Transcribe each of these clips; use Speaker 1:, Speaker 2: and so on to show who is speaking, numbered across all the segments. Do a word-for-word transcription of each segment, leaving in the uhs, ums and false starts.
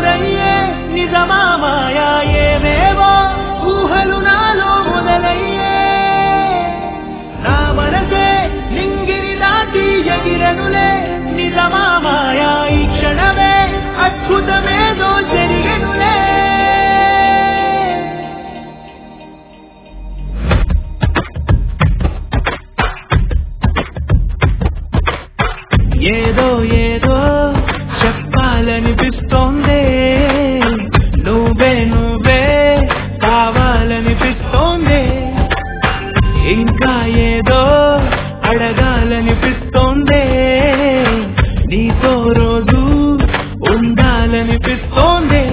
Speaker 1: ఎదురయ్యే నిజమా మాయా ఏవేవో ఊహలు నాలో మొదలయ్యే నా మనసే నింగిరి దాటి ఎగిరనులే నిజమా మాయా ఈ క్షణమే అద్భుతమేదో జరిగెనులే ఏదో ఏదో చెప్పాలనిపిస్తోందే నువ్వే నువ్వే కావాలనిపిస్తోందే ఇంకా ఏదో అడగాలనిపిస్తోందే నీతో రోజు ఉండాలనిపిస్తోందే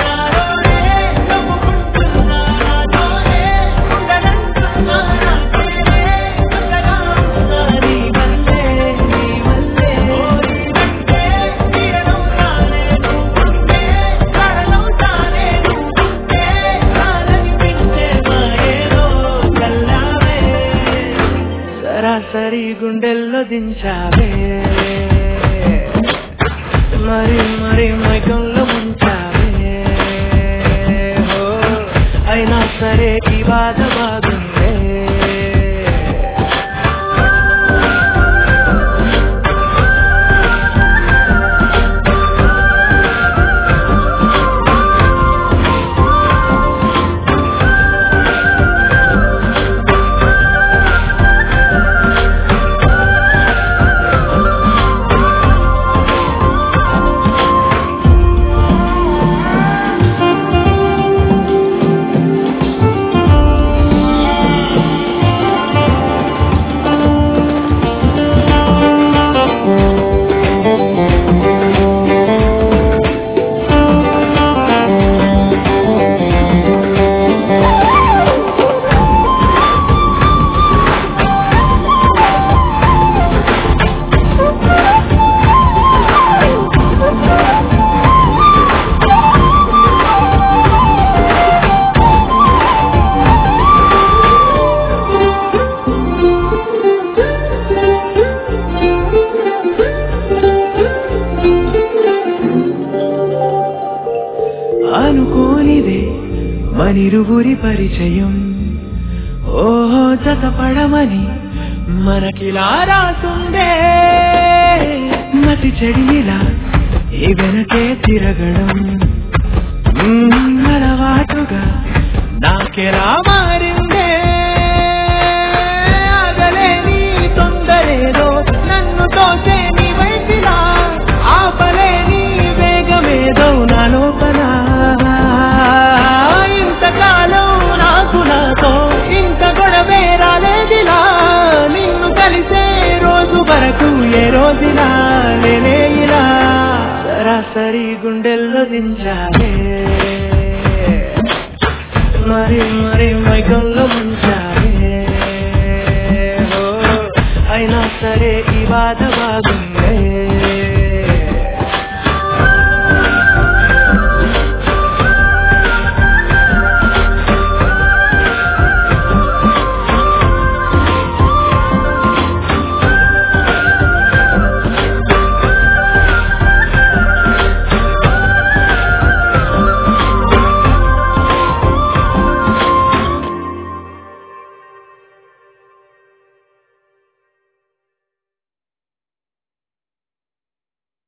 Speaker 1: సరి గుండెల్లో దించావే మరి మరి మైకంలో ముంచావే అయినా సరే ఈ బాధ బాగుందే అనుకోనిదే మనిరువురి పరిచయం ఓహో జతపడమని మనకిలా రాసుందే మతి చెడిలా ఈ వెనకే తిరగడం అలవాటుగా నాకెలా మారిందే ఆగలేని తొందరేదో నన్ను తోసే నీ వైపులా ఆపలేని వేగమేదో నా లోపల ఇంతకాలం నాకు నాతో ఇంత గొడవే రాలేదిలా నిన్ను కలిసే రోజు వరకు ఏ రోజులా నేనే ఇలా సరాసరి గుండెల్లో దించావే మరి మరి మైకంలో ముంచావే అయినా సరే ఈ బాధ బాగుందే